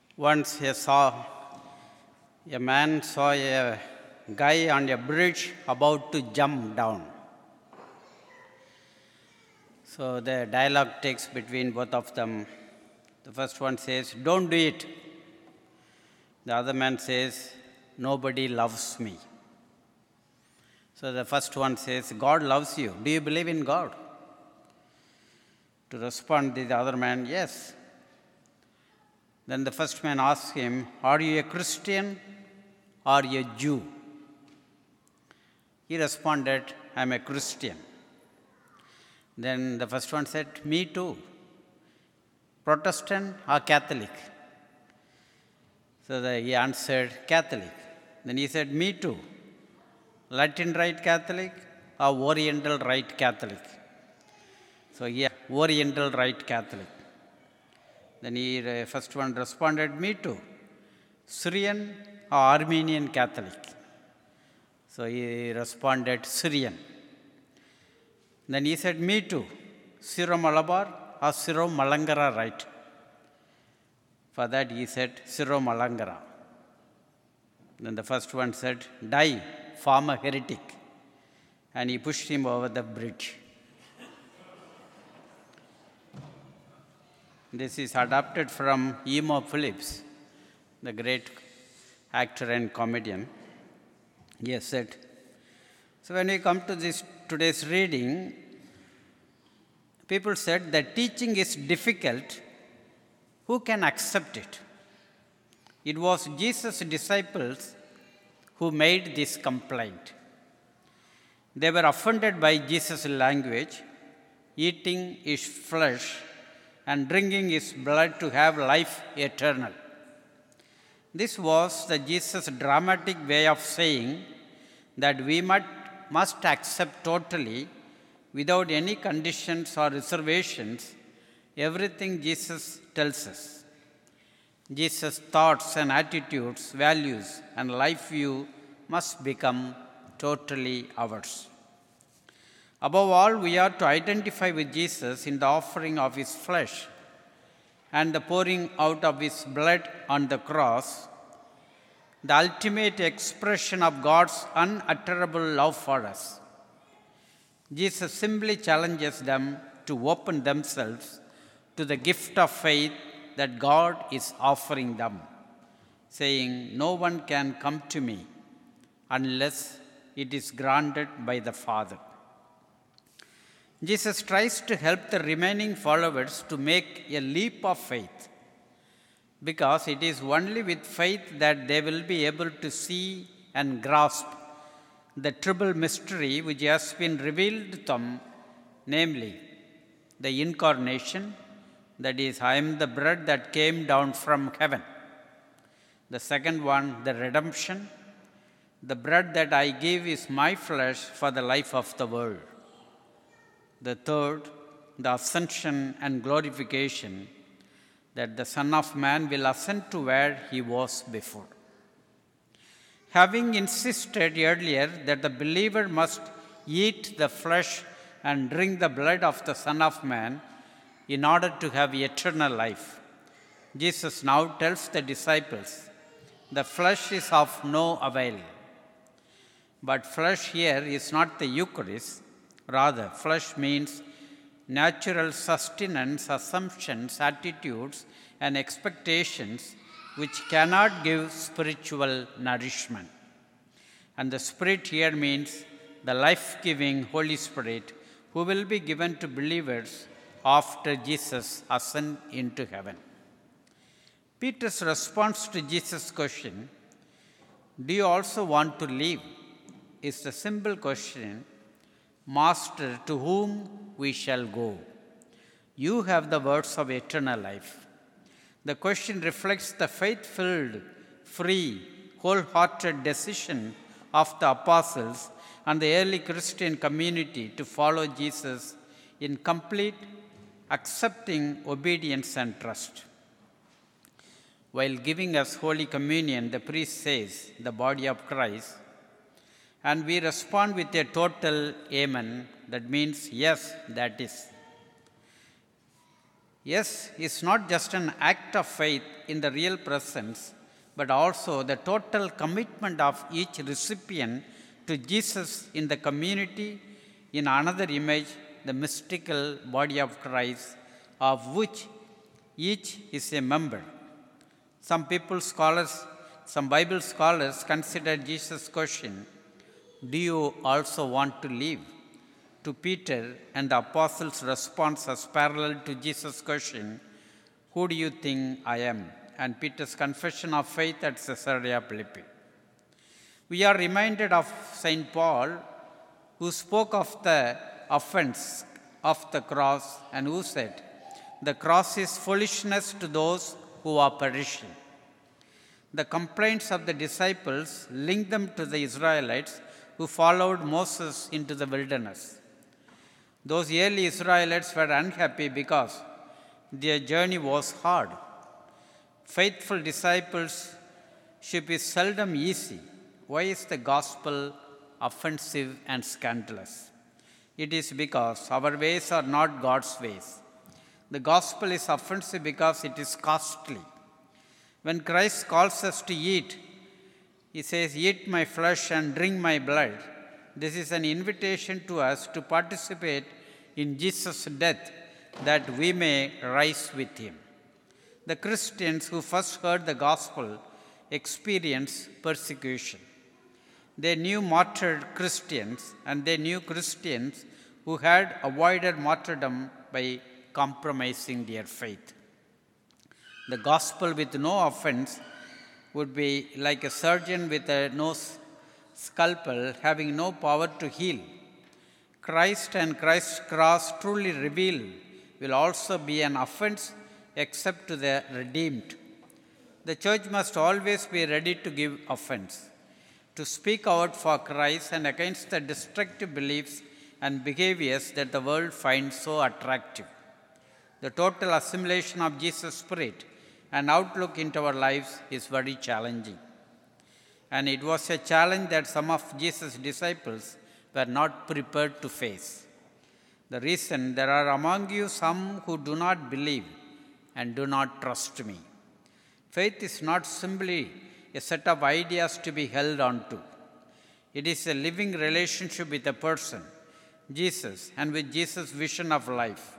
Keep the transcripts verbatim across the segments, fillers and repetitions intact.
Once I saw a man saw a guy on a bridge about to jump down. So the dialogue takes between both of them. The first one says, "Don't do it." The other man says, "Nobody loves me." So the first one says, "God loves you. Do you believe in God?" To respond, the other man, "Yes." Then the first man asks him, "Are you a Christian or a Jew?" He responded, "I am a Christian." Then the first one said, "Me too." "Protestant or Catholic?" So the, he answered, "Catholic." Then he said, "Me too." "Latin Rite Catholic or Oriental Rite Catholic?" So yeah, Oriental Rite Catholic. Then he, the first one responded, "Me too." "Syrian or Armenian Catholic?" So he responded, "Syrian." Then he said, "Me too." "Syro-Malabar or Syro-Malankara Rite?" For that he said, "Syro-Malankara." Then the first one said, "Die, former heretic." And he pushed him over the bridge. This is adapted from Emo Phillips, the great actor and comedian. He has said, so when we come to this today's reading, people said that teaching is difficult. Who can accept it? It was Jesus' disciples who made this complaint. They were offended by Jesus' language, eating his flesh and drinking his blood to have life eternal. This was the Jesus' dramatic way of saying that we must, must accept totally, without any conditions or reservations, everything Jesus tells us. Jesus' thoughts and attitudes, values, and life view must become totally ours. Above all, we are to identify with Jesus in the offering of his flesh and the pouring out of his blood on the cross, the ultimate expression of God's unutterable love for us. Jesus simply challenges them to open themselves to the gift of faith that God is offering them, saying, "No one can come to me unless it is granted by the Father." Jesus tries to help the remaining followers to make a leap of faith, because it is only with faith that they will be able to see and grasp the triple mystery which has been revealed to them, namely the incarnation, that is, I am the bread that came down from heaven. The second one, the redemption, the bread that I give is my flesh for the life of the world. The third, the ascension and glorification, that the Son of Man will ascend to where he was before. Having insisted earlier that the believer must eat the flesh and drink the blood of the Son of Man in order to have eternal life, Jesus now tells the disciples, the flesh is of no avail. But flesh here is not the Eucharist. Rather, flesh means natural sustenance, assumptions, attitudes, and expectations which cannot give spiritual nourishment. And the Spirit here means the life-giving Holy Spirit, who will be given to believers after Jesus ascends into heaven. Peter's response to Jesus' question, "Do you also want to live?" is the simple question, "Master, to whom we shall go? You have the words of eternal life." The question reflects the faith-filled, free, wholehearted decision of the apostles and the early Christian community to follow Jesus in complete, accepting obedience and trust. While giving us Holy Communion, the priest says, "the body of Christ," and we respond with a total amen, that means, "Yes, that is." Yes, it's not just an act of faith in the real presence, but also the total commitment of each recipient to Jesus in the community, in another image, the mystical body of Christ, of which each is a member. Some people, scholars, some Bible scholars consider Jesus' question, "Do you also want to live?" to Peter and the apostles' response as parallel to Jesus' question, "Who do you think I am?" and Peter's confession of faith at Caesarea Philippi. We are reminded of Saint Paul, who spoke of the offense of the cross and who said, "The cross is foolishness to those who are perishing." The complaints of the disciples linked them to the Israelites who followed Moses into the wilderness. Those early Israelites were unhappy because their journey was hard. Faithful discipleship is seldom easy. Why is the gospel offensive and scandalous? It is because our ways are not God's ways. The gospel is offensive because it is costly. When Christ calls us to eat, he says, "Eat my flesh and drink my blood." This is an invitation to us to participate in Jesus' death that we may rise with him. The Christians who first heard the gospel experienced persecution. They knew martyred Christians, and they knew Christians who had avoided martyrdom by compromising their faith. The gospel with no offense would be like a surgeon with a nose scalpel having no power to heal. Christ and Christ's cross truly revealed will also be an offense except to the redeemed. The church must always be ready to give offense, to speak out for Christ and against the destructive beliefs and behaviors that the world finds so attractive. The total assimilation of Jesus' spirit and outlook into our lives is very challenging. And it was a challenge that some of Jesus' disciples were not prepared to face. The reason, there are among you some who do not believe and do not trust me. Faith is not simply a set of ideas to be held on to. It is a living relationship with a person, Jesus, and with Jesus' vision of life.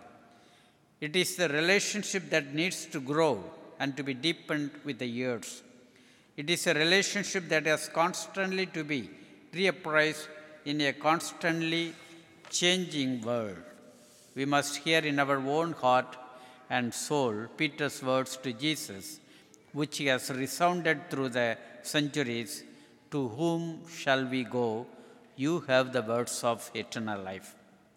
It is the relationship that needs to grow and to be deepened with the years. It is a relationship that has constantly to be reappraised in a constantly changing world. We must hear in our own heart and soul Peter's words to Jesus, which has resounded through the centuries, "To whom shall we go? You have the words of eternal life."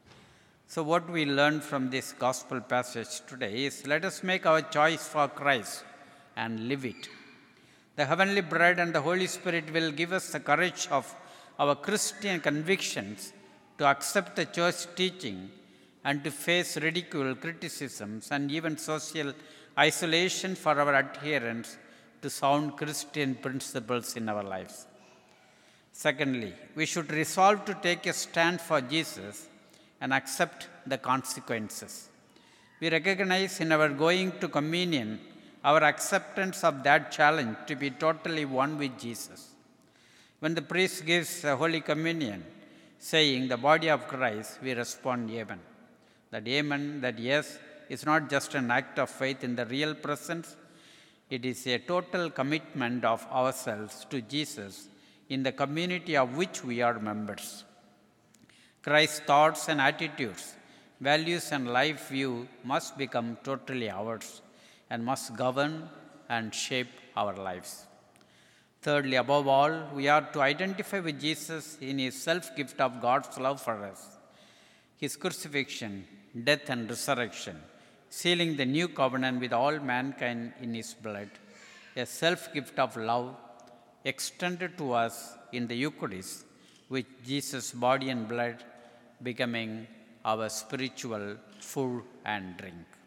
So what we learn from this gospel passage today is, let us make our choice for Christ and live it. The heavenly bread and the Holy Spirit will give us the courage of our Christian convictions to accept the church teaching and to face ridicule, criticisms, and even social isolation for our adherence to sound Christian principles in our lives. Secondly, we should resolve to take a stand for Jesus and accept the consequences. We recognize in our going to communion our acceptance of that challenge to be totally one with Jesus. When the priest gives a Holy Communion, saying the body of Christ, we respond, "Amen." That amen, that yes, is not just an act of faith in the real presence. It is a total commitment of ourselves to Jesus in the community of which we are members. Christ's thoughts and attitudes, values and life view must become totally ours and must govern and shape our lives. Thirdly, above all, we are to identify with Jesus in his self-gift of God's love for us, his crucifixion, death and resurrection, sealing the new covenant with all mankind in his blood, a self-gift of love extended to us in the Eucharist, with Jesus' body and blood becoming our spiritual food and drink.